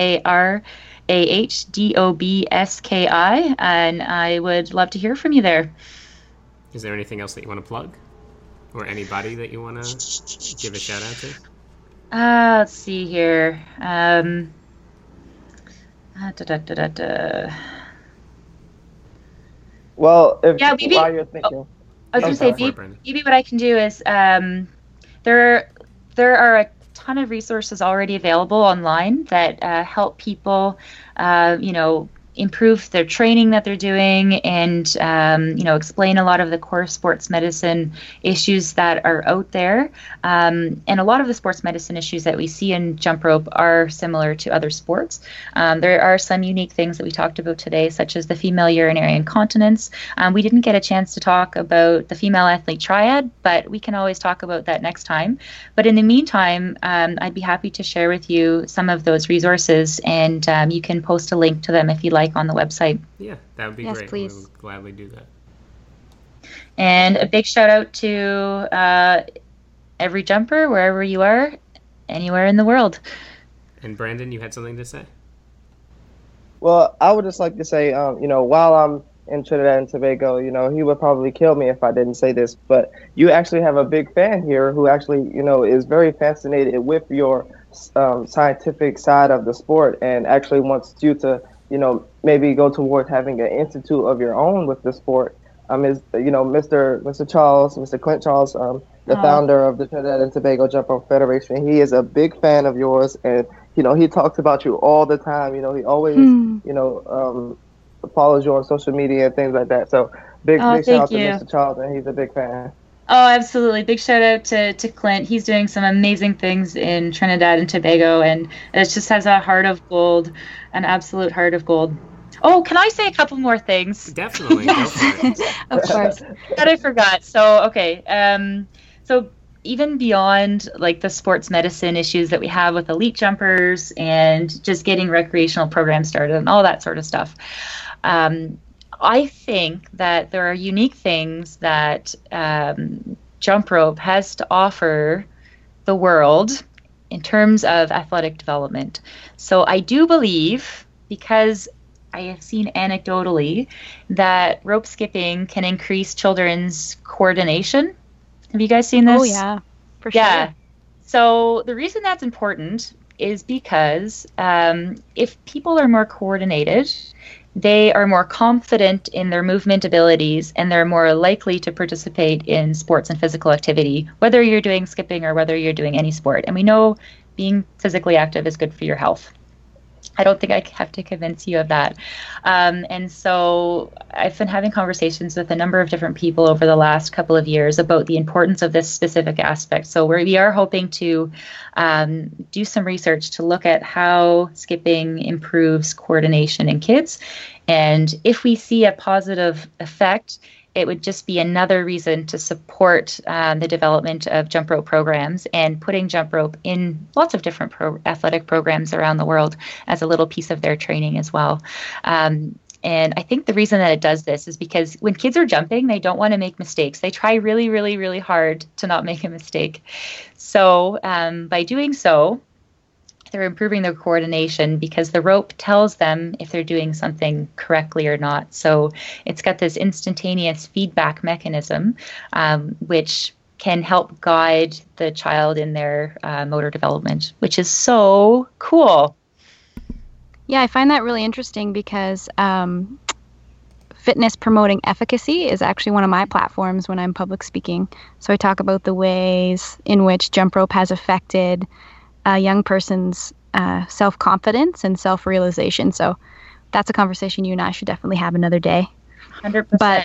SarahDobski, and I would love to hear from you there. Is there anything else that you want to plug? Or anybody that you want to give a shout out to? Let's see here. Well, maybe, while you're thinking. I was going to say, maybe what I can do is there are a ton of resources already available online that help people, improve their training that they're doing and, explain a lot of the core sports medicine issues that are out there. And a lot of the sports medicine issues that we see in jump rope are similar to other sports. There are some unique things that we talked about today, such as the female urinary incontinence. We didn't get a chance to talk about the female athlete triad, but we can always talk about that next time. But in the meantime, I'd be happy to share with you some of those resources, and you can post a link to them if you like on the website. Yeah, that would be Yes, great. please. We would gladly do that. And a big shout out to every jumper, wherever you are, anywhere in the world. And Brandon, you had something to say? Well, I would just like to say, while I'm in Trinidad and Tobago, he would probably kill me if I didn't say this, but you actually have a big fan here who actually, is very fascinated with your scientific side of the sport and actually wants you to, maybe go towards having an institute of your own with the sport. Mr. Charles, Mr. Clint Charles, the founder of the Trinidad and Tobago Jump Rope Federation. He is a big fan of yours, and he talks about you all the time. He always follows you on social media and things like that. So big shout out to Mr. Charles, and he's a big fan. Oh, absolutely. Big shout out to Clint. He's doing some amazing things in Trinidad and Tobago, and it just has a heart of gold, an absolute heart of gold. Oh, can I say a couple more things? Definitely. Yes. Of course. That I forgot. So, okay. So even beyond like the sports medicine issues that we have with elite jumpers and just getting recreational programs started and all that sort of stuff, I think that there are unique things that jump rope has to offer the world in terms of athletic development. So I do believe, because I have seen anecdotally, that rope skipping can increase children's coordination. Have you guys seen this? Oh, yeah, for sure. Yeah. So the reason that's important is because if people are more coordinated, they are more confident in their movement abilities, and they're more likely to participate in sports and physical activity, whether you're doing skipping or whether you're doing any sport. And we know being physically active is good for your health. I don't think I have to convince you of that. And so I've been having conversations with a number of different people over the last couple of years about the importance of this specific aspect. So we are hoping to do some research to look at how skipping improves coordination in kids. And if we see a positive effect, it would just be another reason to support the development of jump rope programs and putting jump rope in lots of different athletic programs around the world as a little piece of their training as well. And I think the reason that it does this is because when kids are jumping, they don't want to make mistakes. They try really, really, really hard to not make a mistake. So by doing so, they're improving their coordination because the rope tells them if they're doing something correctly or not. So it's got this instantaneous feedback mechanism, which can help guide the child in their motor development, which is so cool. Yeah, I find that really interesting because fitness promoting efficacy is actually one of my platforms when I'm public speaking. So I talk about the ways in which jump rope has affected a young person's self-confidence and self-realization. So that's a conversation you and I should definitely have another day. 100%. But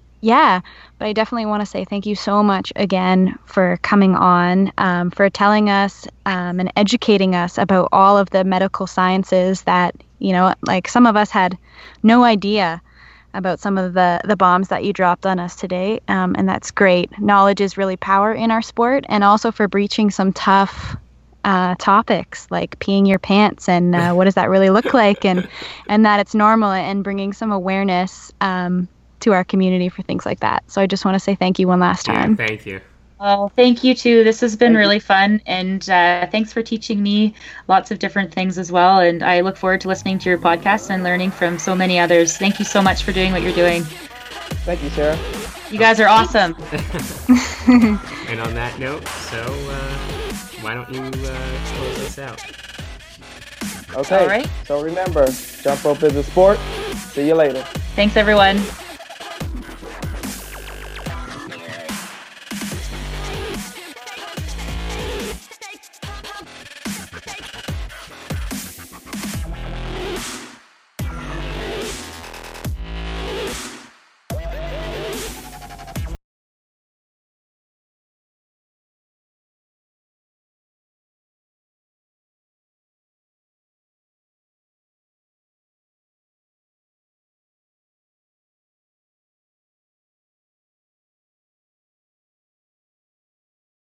I definitely want to say thank you so much again for coming on, for telling us and educating us about all of the medical sciences that, like some of us had no idea about some of the bombs that you dropped on us today. And that's great. Knowledge is really power in our sport, and also for breaching some tough topics like peeing your pants and what does that really look like, and that it's normal, and bringing some awareness to our community for things like that. So I just want to say thank you one last time. Yeah, thank you. Well, thank you too. This has been really fun, and thanks for teaching me lots of different things as well. And I look forward to listening to your podcast and learning from so many others. Thank you so much for doing what you're doing. Thank you, Sarah. You guys are awesome. And on that note, so why don't you close this out? Okay. All right. So remember, jump rope is a sport. See you later. Thanks, everyone.